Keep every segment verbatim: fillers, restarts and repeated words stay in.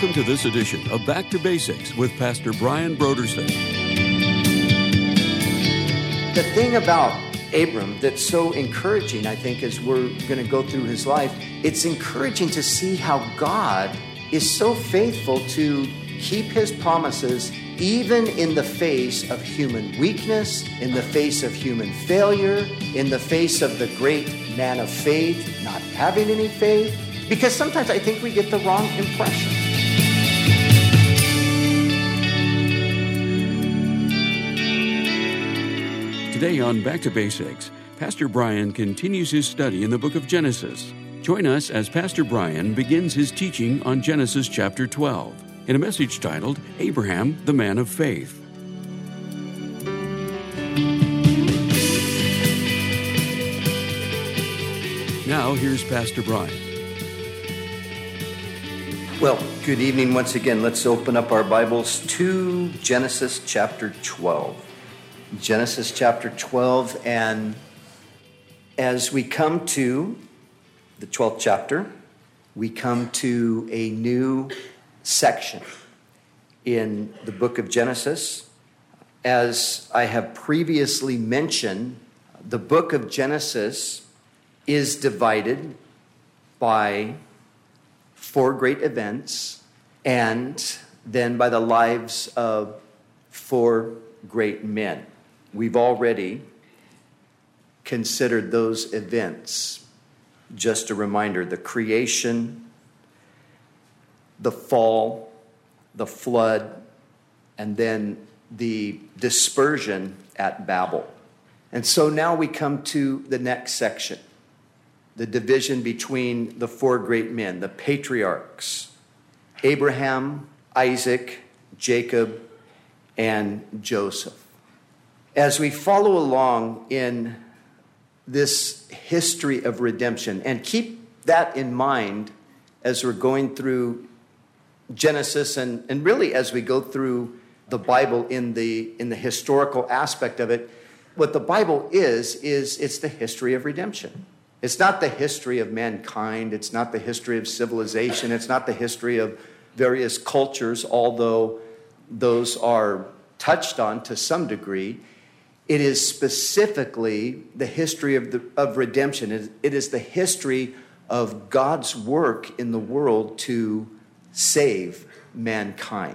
Welcome to this edition of Back to Basics with Pastor Brian Brodersen. The thing about Abram that's so encouraging, I think, as we're going to go through his life, it's encouraging to see how God is so faithful to keep his promises even in the face of human weakness, in the face of human failure, in the face of the great man of faith not having any faith, because sometimes I think we get the wrong impression. Today on Back to Basics, Pastor Brian continues his study in the book of Genesis. Join us as Pastor Brian begins his teaching on Genesis chapter twelve in a message titled, Abraham, the Man of Faith. Now, here's Pastor Brian. Well, good evening once again. Let's open up our Bibles to Genesis chapter twelve. Genesis chapter twelve, and as we come to the twelfth chapter, we come to a new section in the book of Genesis. As I have previously mentioned, the book of Genesis is divided by four great events and then by the lives of four great men. We've already considered those events. Just a reminder, the creation, the fall, the flood, and then the dispersion at Babel. And so now we come to the next section, the division between the four great men, the patriarchs, Abraham, Isaac, Jacob, and Joseph. As we follow along in this history of redemption, and keep that in mind as we're going through Genesis, and, and really as we go through the Bible in the in the historical aspect of it, what the Bible is, is it's the history of redemption. It's not the history of mankind. It's not the history of civilization. It's not the history of various cultures, although those are touched on to some degree. It is specifically the history of, the, of redemption. It, it is the history of God's work in the world to save mankind.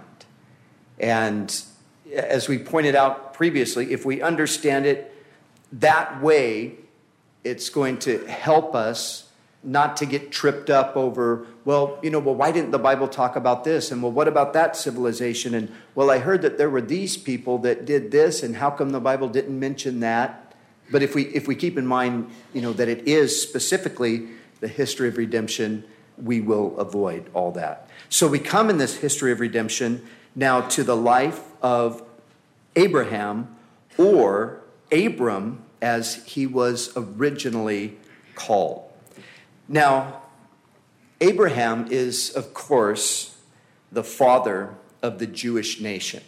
And as we pointed out previously, if we understand it that way, it's going to help us not to get tripped up over, well, you know, well, why didn't the Bible talk about this? And well, what about that civilization? And well, I heard that there were these people that did this, and how come the Bible didn't mention that? But if we if we keep in mind, you know, that it is specifically the history of redemption, we will avoid all that. So we come in this history of redemption now to the life of Abraham, or Abram, as he was originally called. Now, Abraham is, of course, the father of the Jewish nation.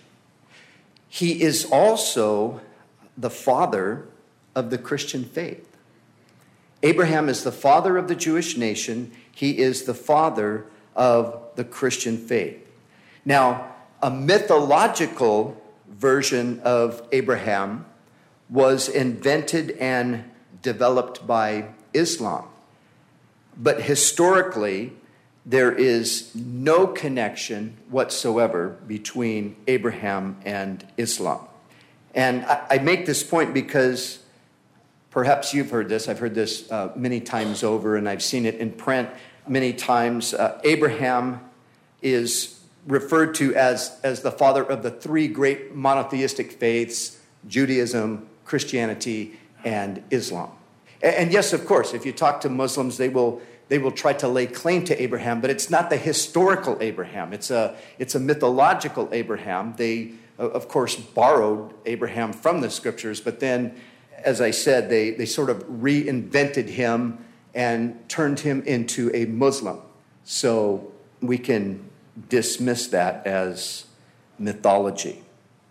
He is also the father of the Christian faith. Abraham is the father of the Jewish nation. He is the father of the Christian faith. Now, a mythological version of Abraham was invented and developed by Islam. But historically, there is no connection whatsoever between Abraham and Islam. And I, I make this point because perhaps you've heard this. I've heard this uh, many times over, and I've seen it in print many times. Uh, Abraham is referred to as, as the father of the three great monotheistic faiths, Judaism, Christianity, and Islam. And, and yes, of course, if you talk to Muslims, they will they will try to lay claim to Abraham, but it's not the historical Abraham. It's a it's a mythological Abraham. They, of course, borrowed Abraham from the scriptures, but then, as I said, they, they sort of reinvented him and turned him into a Muslim. So we can dismiss that as mythology.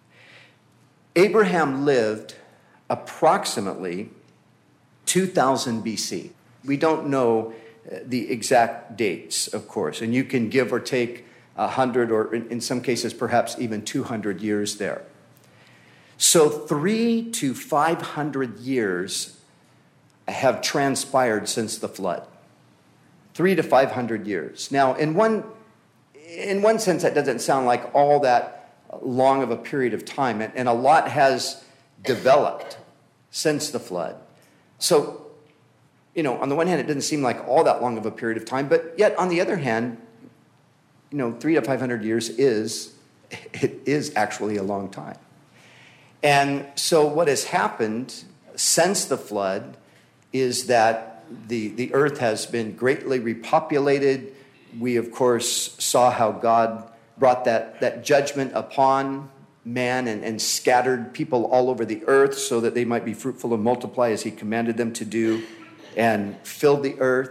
Abraham lived approximately two thousand B C. We don't know the exact dates, of course, and you can give or take one hundred or in, in some cases perhaps even two hundred years there. So three to five hundred years have transpired since the flood. Three to five hundred years. Now, in one, in one sense, that doesn't sound like all that long of a period of time, and, and a lot has developed since the flood. So, you know, on the one hand, it doesn't seem like all that long of a period of time, but yet on the other hand, you know, three to five hundred years is, it is actually a long time. And so what has happened since the flood is that the, the earth has been greatly repopulated. We, of course, saw how God brought that, that judgment upon man and, and scattered people all over the earth so that they might be fruitful and multiply as he commanded them to do, and filled the earth.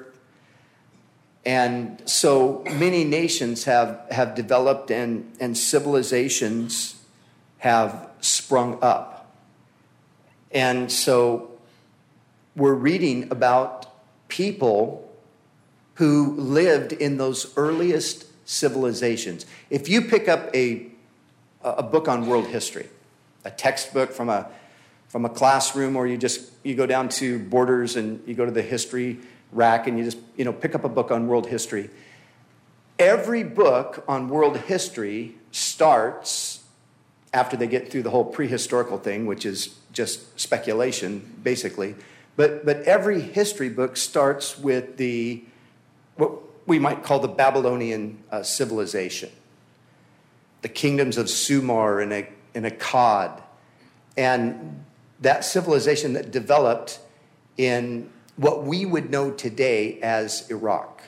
And so many nations have, have developed and, and civilizations have sprung up. And so we're reading about people who lived in those earliest civilizations. If you pick up a, a book on world history, a textbook from a, from a classroom, or you just you go down to Borders and you go to the history rack and you just you know pick up a book on world history, every book on world history starts after they get through the whole prehistorical thing, which is just speculation, basically. But but every history book starts with the what we might call the Babylonian uh, civilization, the kingdoms of Sumer and, a, and Akkad, and that civilization that developed in what we would know today as Iraq.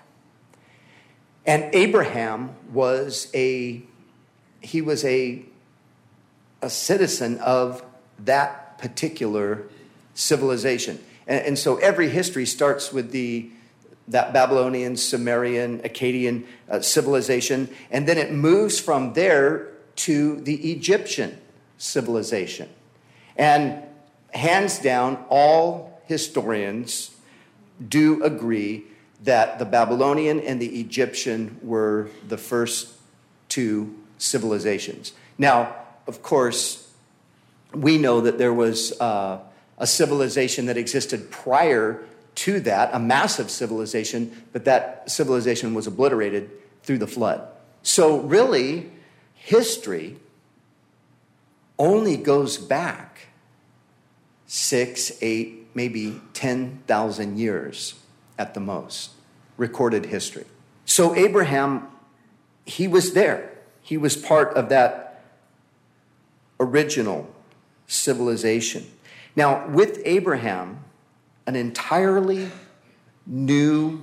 And Abraham was a he was a a citizen of that particular civilization. And, and so every history starts with the that Babylonian, Sumerian, Akkadian uh, civilization, and then it moves from there to the Egyptian civilization. And hands down, all historians do agree that the Babylonian and the Egyptian were the first two civilizations. Now, of course, we know that there was uh, a civilization that existed prior to that, a massive civilization, but that civilization was obliterated through the flood. So really, history only goes back six, eight, maybe ten thousand years at the most, recorded history. So Abraham, he was there. He was part of that original civilization. Now, with Abraham, an entirely new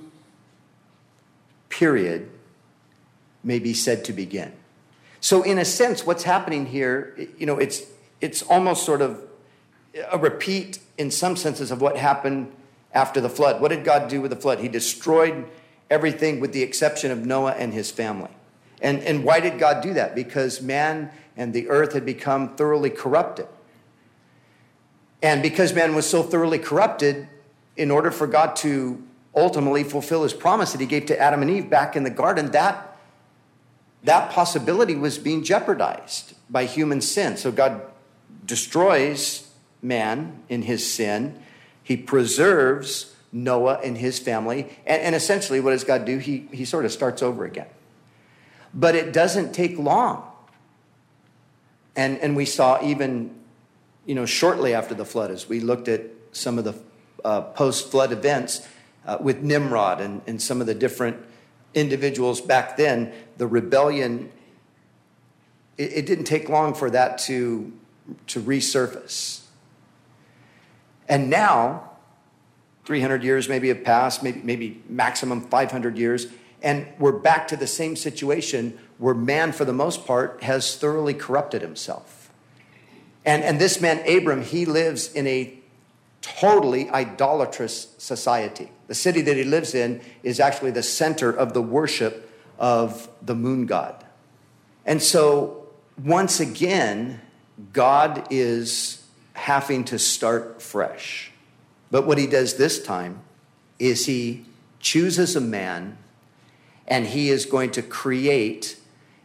period may be said to begin. So in a sense, what's happening here, you know, it's it's almost sort of a repeat in some senses of what happened after the flood. What did God do with the flood? He destroyed everything with the exception of Noah and his family. And, and why did God do that? Because man and the earth had become thoroughly corrupted. And because man was so thoroughly corrupted, in order for God to ultimately fulfill his promise that he gave to Adam and Eve back in the garden, that, that possibility was being jeopardized by human sin. So God destroys man in his sin. He preserves Noah and his family. And, and essentially, what does God do? He, he sort of starts over again. But it doesn't take long. And, and we saw even, you know, shortly after the flood, as we looked at some of the uh, post-flood events uh, with Nimrod and, and some of the different individuals back then, the rebellion, it, it didn't take long for that to, to resurface. And now, three hundred years maybe have passed, maybe, maybe maximum five hundred years, and we're back to the same situation where man, for the most part, has thoroughly corrupted himself. And, and this man, Abram, he lives in a totally idolatrous society. The city that he lives in is actually the center of the worship of the moon god. And so, once again, God is having to start fresh. But what he does this time is he chooses a man, and he is going to create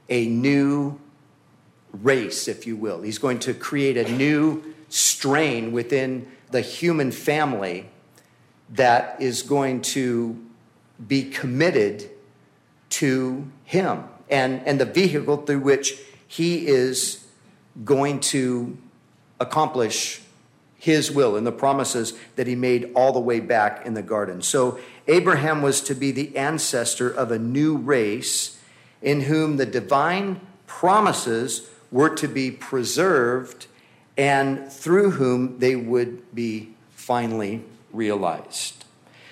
a new race, if you will. He's going to create a new strain within the human family that is going to be committed to him and, and the vehicle through which he is going to accomplish his will and the promises that he made all the way back in the garden. So Abraham was to be the ancestor of a new race in whom the divine promises were to be preserved and through whom they would be finally realized.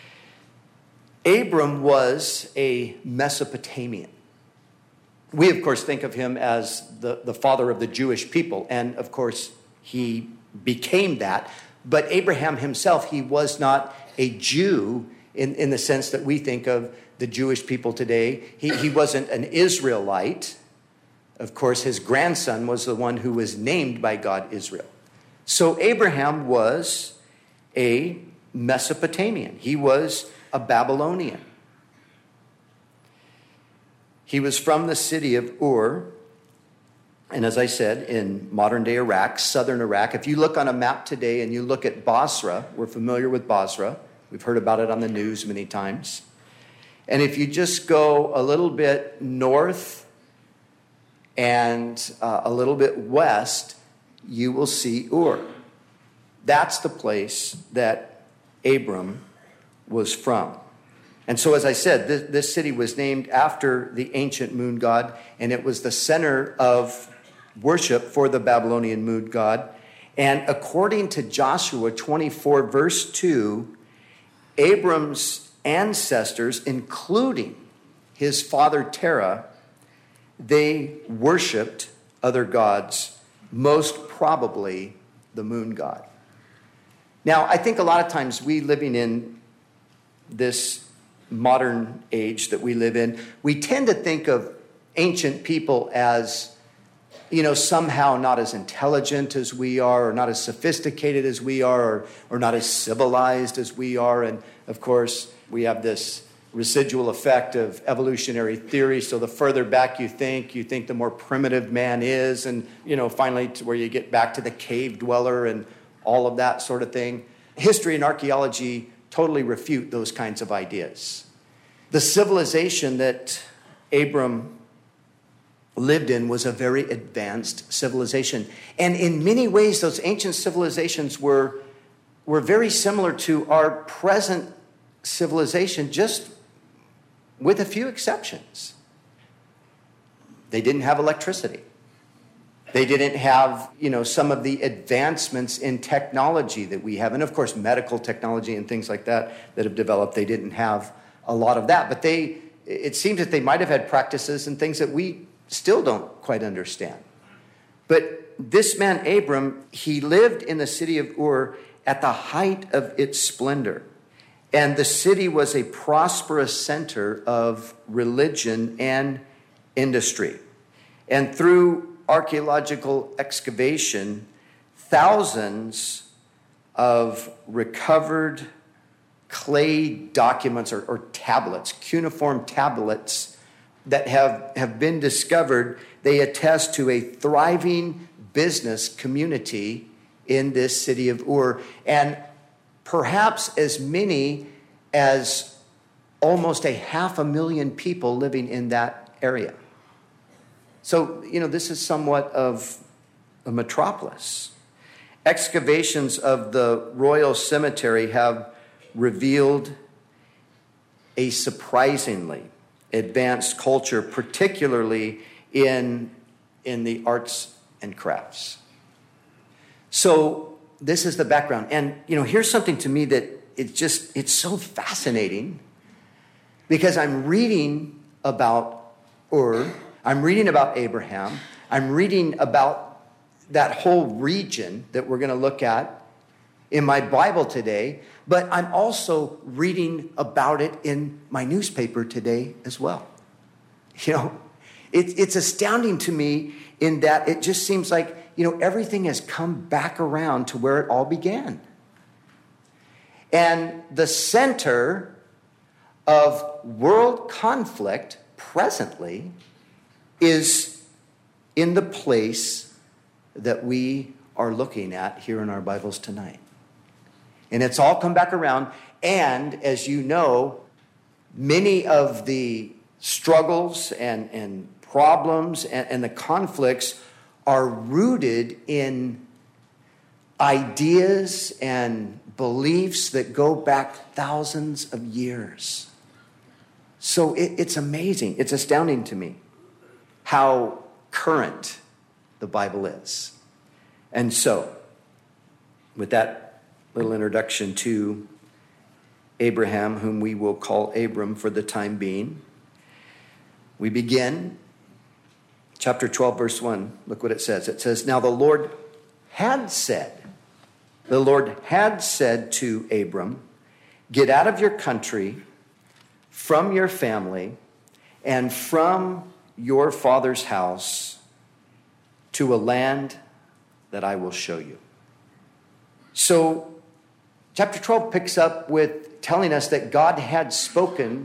Abram was a Mesopotamian. We, of course, think of him as the, the father of the Jewish people, and, of course, he became that. But Abraham himself, he was not a Jew in, in the sense that we think of the Jewish people today. He, he wasn't an Israelite. Of course, his grandson was the one who was named by God Israel. So Abraham was a Mesopotamian. He was a Babylonian. He was from the city of Ur, and as I said, in modern-day Iraq, southern Iraq. If you look on a map today and you look at Basra, we're familiar with Basra. We've heard about it on the news many times. And if you just go a little bit north and uh, a little bit west, you will see Ur. That's the place that Abram was from. And so, as I said, this, this city was named after the ancient moon god, and it was the center of worship for the Babylonian moon god. And according to Joshua twenty-four, verse two, Abram's ancestors, including his father Terah, they worshipped other gods, most probably the moon god. Now, I think a lot of times we living in this modern age that we live in, we tend to think of ancient people as, you know, somehow not as intelligent as we are, or not as sophisticated as we are, or, or not as civilized as we are. And of course, we have this residual effect of evolutionary theory. So the further back you think, you think the more primitive man is. And, you know, finally to where you get back to the cave dweller and all of that sort of thing. History and archaeology totally refute those kinds of ideas. The civilization that Abram lived in was a very advanced civilization. And in many ways, those ancient civilizations were, were very similar to our present civilization, just with a few exceptions. They didn't have electricity. They didn't have, you know, some of the advancements in technology that we have. And of course, medical technology and things like that that have developed, they didn't have a lot of that. But they, it seems that they might have had practices and things that we still don't quite understand. But this man, Abram, he lived in the city of Ur at the height of its splendor. And the city was a prosperous center of religion and industry. And through archaeological excavation, thousands of recovered clay documents or, or tablets, cuneiform tablets that have, have been discovered, they attest to a thriving business community in this city of Ur. And perhaps as many as almost a half a million people living in that area. So, you know, this is somewhat of a metropolis. Excavations of the royal cemetery have revealed a surprisingly advanced culture, particularly in, in the arts and crafts. So this is the background. And, you know, here's something to me that it's just, it's so fascinating because I'm reading about Ur, I'm reading about Abraham, I'm reading about that whole region that we're going to look at in my Bible today, but I'm also reading about it in my newspaper today as well. You know, it, it's astounding to me in that it just seems like, you know, everything has come back around to where it all began. And the center of world conflict presently is in the place that we are looking at here in our Bibles tonight. And it's all come back around. And as you know, many of the struggles and, and problems and, and the conflicts are rooted in ideas and beliefs that go back thousands of years. So it, it's amazing. It's astounding to me how current the Bible is. And so, with that little introduction to Abraham, whom we will call Abram for the time being, we begin chapter twelve, verse one. Look what it says. It says, "Now the Lord had said, the Lord had said to Abram, get out of your country, from your family, and from your father's house to a land that I will show you." So, chapter twelve picks up with telling us that God had spoken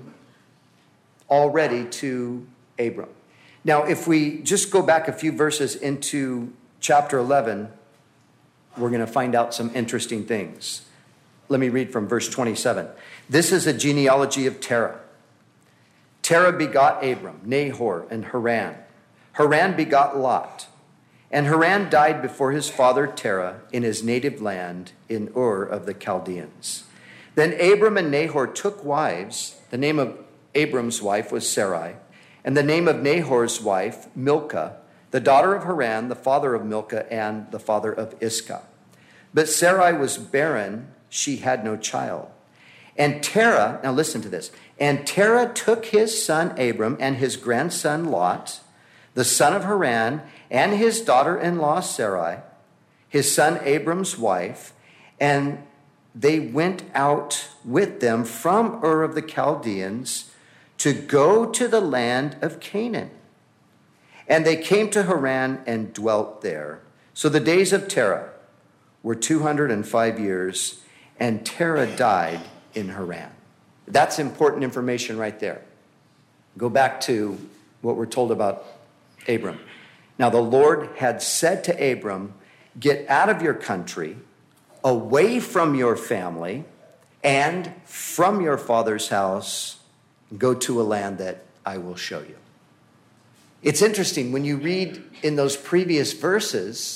already to Abram. Now, if we just go back a few verses into chapter eleven, we're going to find out some interesting things. Let me read from verse twenty-seven. "This is a genealogy of Terah. Terah begot Abram, Nahor, and Haran. Haran begot Lot. And Haran died before his father Terah in his native land in Ur of the Chaldeans. Then Abram and Nahor took wives. The name of Abram's wife was Sarai, and the name of Nahor's wife, Milcah, the daughter of Haran, the father of Milcah, and the father of Iscah. But Sarai was barren, she had no child. And Terah," now listen to this, "and Terah took his son Abram and his grandson Lot, the son of Haran, and his daughter-in-law Sarai, his son Abram's wife, and they went out with them from Ur of the Chaldeans to go to the land of Canaan. And they came to Haran and dwelt there. So the days of Terah were two hundred five years, and Terah died in Haran." That's important information right there. Go back to what we're told about Abram. "Now the Lord had said to Abram, get out of your country, away from your family, and from your father's house, go to a land that I will show you." It's interesting, when you read in those previous verses,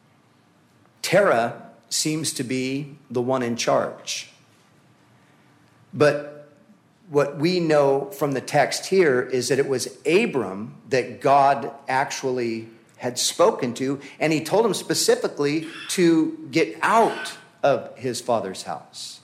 Terah seems to be the one in charge. But what we know from the text here is that it was Abram that God actually had spoken to, and he told him specifically to get out of his father's house.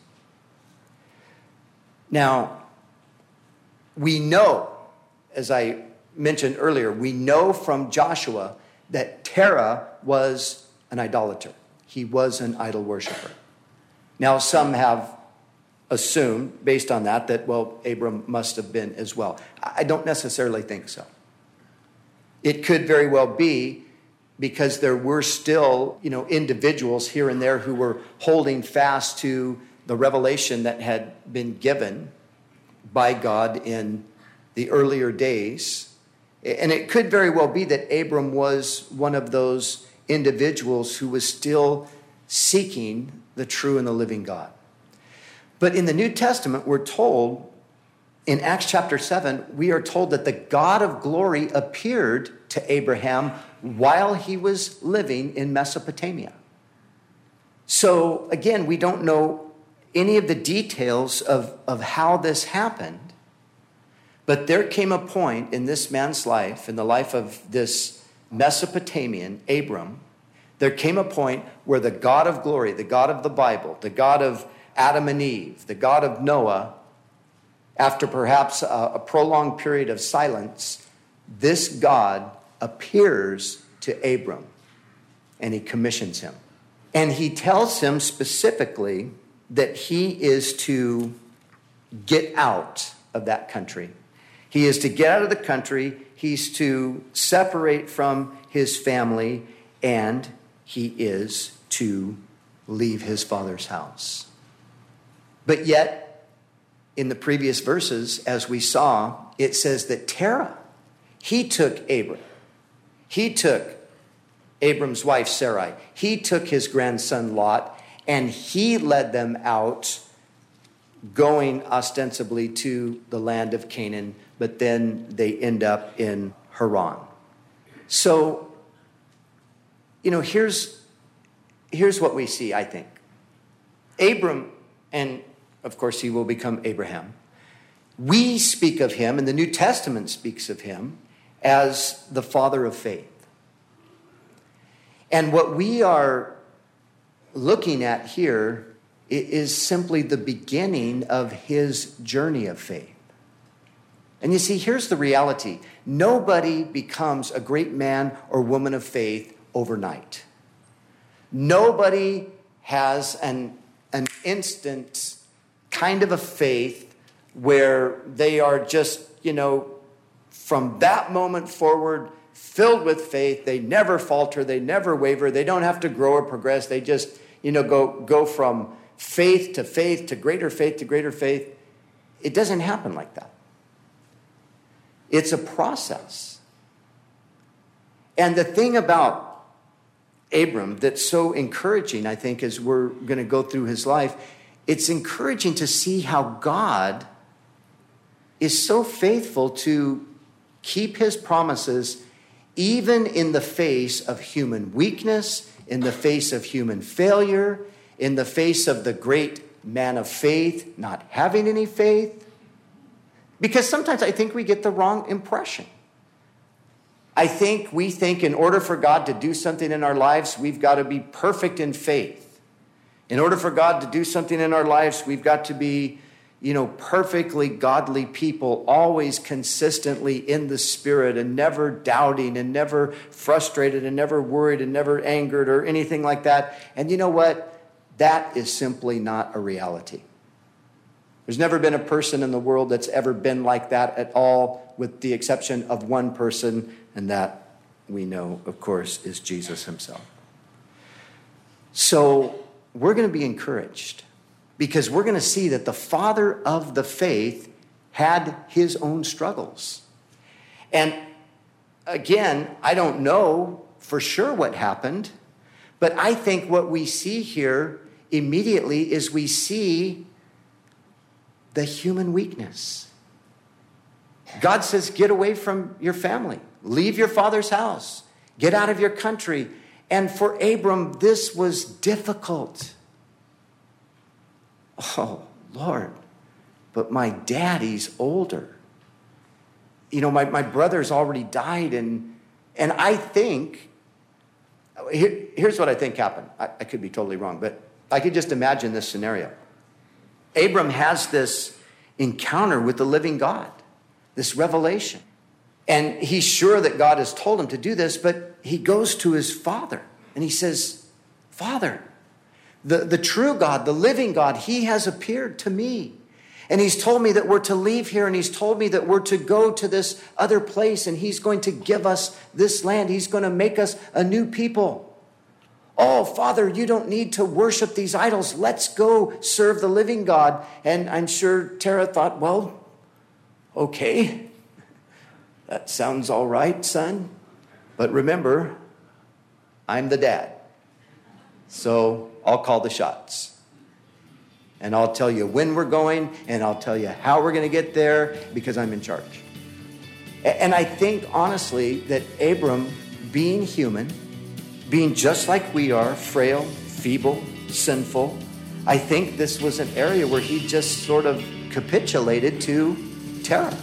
Now, we know, as I mentioned earlier, we know from Joshua that Terah was an idolater. He was an idol worshiper. Now, some have assumed, based on that, that, well, Abram must have been as well. I don't necessarily think so. It could very well be because there were still, you know, individuals here and there who were holding fast to the revelation that had been given by God in the earlier days. And it could very well be that Abram was one of those individuals who was still seeking the true and the living God. But in the New Testament, we're told, in Acts chapter seven, we are told that the God of glory appeared to Abraham while he was living in Mesopotamia. So again, we don't know any of the details of, of how this happened, but there came a point in this man's life, in the life of this Mesopotamian, Abram, there came a point where the God of glory, the God of the Bible, the God of Adam and Eve, the God of Noah, after perhaps a, a prolonged period of silence, this God appears to Abram and he commissions him. And he tells him specifically that he is to get out of that country. He is to get out of the country. He's to separate from his family, and he is to leave his father's house. But yet, in the previous verses, as we saw, it says that Terah He took Abram. He took Abram's wife Sarai. He took his grandson Lot, and he led them out, going ostensibly to the land of Canaan, but then they end up in Haran. So, you know, here's, here's what we see, I think. Abram, and of course he will become Abraham, we speak of him, and the New Testament speaks of him, as the father of faith. And what we are looking at here is simply the beginning of his journey of faith. And you see, here's the reality. Nobody becomes a great man or woman of faith overnight. Nobody has an, an instant kind of a faith where they are just, you know, from that moment forward, filled with faith. They never falter. They never waver. They don't have to grow or progress. They just, you know, go, go from faith to faith to greater faith to greater faith. It doesn't happen like that. It's a process. And the thing about Abram that's so encouraging, I think, as we're going to go through his life, it's encouraging to see how God is so faithful to keep his promises even in the face of human weakness, in the face of human failure, in the face of the great man of faith not having any faith. Because sometimes I think we get the wrong impression. I think we think in order for God to do something in our lives, we've got to be perfect in faith. In order for God to do something in our lives, we've got to be, you know, perfectly godly people, always consistently in the Spirit and never doubting and never frustrated and never worried and never angered or anything like that. And you know what? That is simply not a reality. There's never been a person in the world that's ever been like that at all, with the exception of one person, and that we know, of course, is Jesus himself. So we're going to be encouraged, because we're going to see that the father of the faith had his own struggles. And again, I don't know for sure what happened, but I think what we see here immediately is we see the human weakness. God says, get away from your family. Leave your father's house. Get out of your country. And for Abram, this was difficult. Oh, Lord, but my daddy's older. You know, my, my brother's already died. And, and I think, here, here's what I think happened. I, I could be totally wrong, but I could just imagine this scenario. Abram has this encounter with the living God, this revelation. And he's sure that God has told him to do this, but he goes to his father and he says, Father, the, the true God, the living God, he has appeared to me. And he's told me that we're to leave here, and he's told me that we're to go to this other place, and he's going to give us this land. He's going to make us a new people. Oh, Father, you don't need to worship these idols. Let's go serve the living God. And I'm sure Terah thought, well, okay, that sounds all right, son. But remember, I'm the dad. So I'll call the shots. And I'll tell you when we're going, and I'll tell you how we're going to get there, because I'm in charge. And I think, honestly, that Abram, being human, being just like we are, frail, feeble, sinful, I think this was an area where he just sort of capitulated to Terah.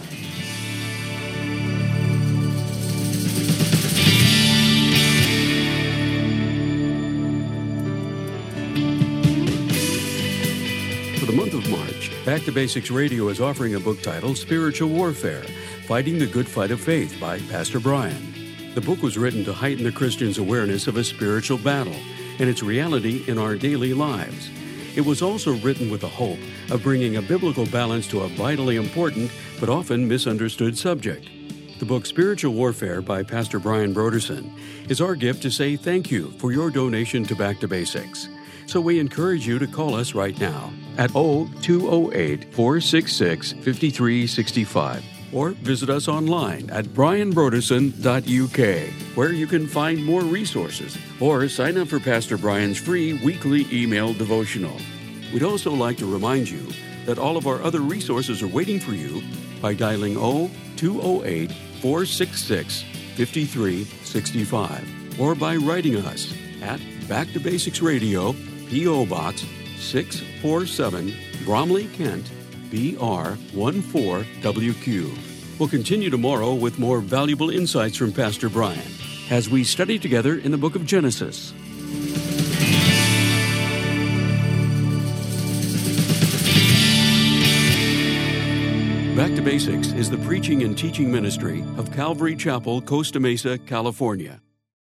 For the month of March, Back to Basics Radio is offering a book titled Spiritual Warfare, Fighting the Good Fight of Faith by Pastor Brian. The book was written to heighten the Christian's awareness of a spiritual battle and its reality in our daily lives. It was also written with the hope of bringing a biblical balance to a vitally important but often misunderstood subject. The book Spiritual Warfare by Pastor Brian Broderson is our gift to say thank you for your donation to Back to Basics. So we encourage you to call us right now at oh two oh eight, four six six, five three six five. or visit us online at brian broderson dot u k, where you can find more resources, or sign up for Pastor Brian's free weekly email devotional. We'd also like to remind you that all of our other resources are waiting for you by dialing two oh eight, four six six, five three six five or by writing us at Back to Basics Radio, P O. Box six forty-seven, Bromley, Kent, B R one four W Q. We'll continue tomorrow with more valuable insights from Pastor Brian as we study together in the book of Genesis. Back to Basics is the preaching and teaching ministry of Calvary Chapel, Costa Mesa, California.